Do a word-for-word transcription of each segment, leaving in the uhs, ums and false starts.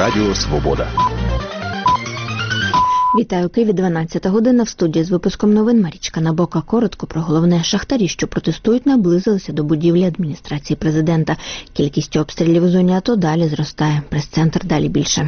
Радіо Свобода. Вітаю, Києві, дванадцята година, в студії з випуском новин Марічка Набока. Коротко про головне. Шахтарі, що протестують, наблизилися до будівлі адміністрації президента. Кількість обстрілів у зоні АТО далі зростає. Прес-центр далі більше.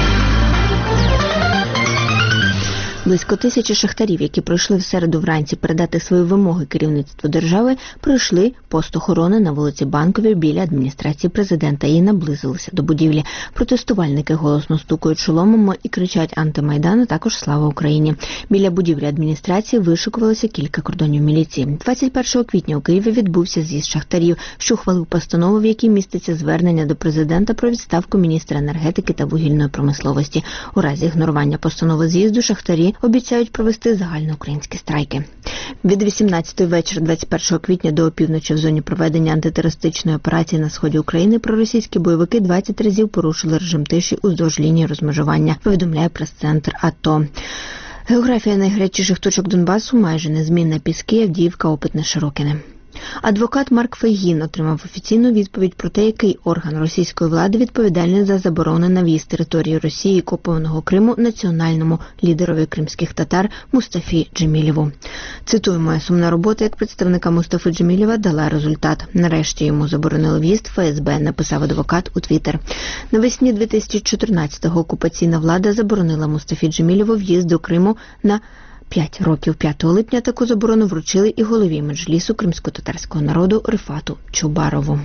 Близько тисячі шахтарів, які прийшли в середу вранці передати свої вимоги керівництву держави, пройшли пост охорони на вулиці Банковій біля адміністрації президента і наблизилися до будівлі. Протестувальники голосно стукають шоломами і кричать «Антимайдан», а також «Слава Україні». Біля будівлі адміністрації вишикувалося кілька кордонів міліції. двадцять першого квітня у Києві відбувся з'їзд шахтарів, що ухвалив постанову, в якій міститься звернення до президента про відставку міністра енергетики та вугільної промисловості. У разі ігнорування постанови з'їзду шахтарі обіцяють провести загальноукраїнські страйки. Від вісімнадцятої вечора двадцять першого квітня до опівночі в зоні проведення антитерористичної операції на сході України проросійські бойовики двадцять разів порушили режим тиші уздовж лінії розмежування, повідомляє прес-центр АТО. Географія найгарячіших точок Донбасу майже незмінна: Піски, Авдіївка, Опитне, Широкине. Адвокат Марк Фейгін отримав офіційну відповідь про те, який орган російської влади відповідальний за заборону на в'їзд території Росії і окупованого Криму національному лідерові кримських татар Мустафі Джемілєву. Цитую: «Моя сумна робота як представника Мустафи Джемілєва дала результат. Нарешті йому заборонили в'їзд ФСБ», написав адвокат у Твіттер. Навесні дві тисячі чотирнадцятого окупаційна влада заборонила Мустафі Джемілєву в'їзд до Криму на п'ять років. п'ятого липня таку заборону вручили і голові меджлісу кримсько-татарського народу Рифату Чубарову.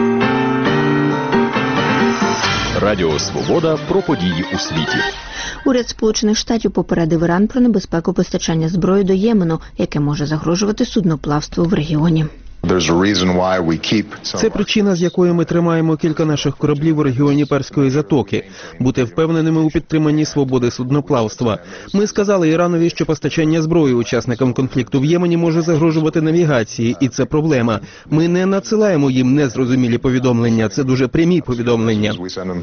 Радіо Свобода про події у світі. Уряд Сполучених Штатів попередив Іран про небезпеку постачання зброї до Ємену, яке може загрожувати судноплавству в регіоні. Це причина, з якої ми тримаємо кілька наших кораблів у регіоні Перської затоки. Бути впевненими у підтриманні свободи судноплавства. Ми сказали Іранові, що постачання зброї учасникам конфлікту в Ємені може загрожувати навігації, і це проблема. Ми не надсилаємо їм незрозумілі повідомлення, це дуже прямі повідомлення.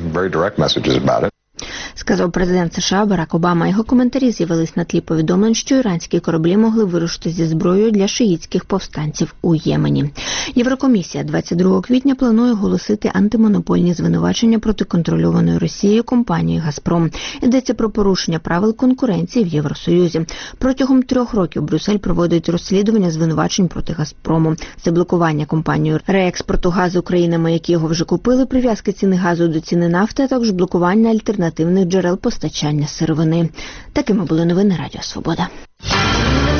Сказав президент США Барак Обама. Його коментарі з'явились на тлі повідомлень, що іранські кораблі могли вирушити зі зброєю для шиїтських повстанців у Ємені. Єврокомісія двадцять другого квітня планує оголосити антимонопольні звинувачення проти контрольованої Росією компанії «Газпром». Йдеться про порушення правил конкуренції в Євросоюзі. Протягом трьох років Брюссель проводить розслідування звинувачень проти «Газпрому». Це блокування компанією реекспорту газу країнами, які його вже купили, прив'язки ціни газу до ціни нафти, а також блокування альтернативних джерел постачання сировини. Такими були новини Радіо Свобода.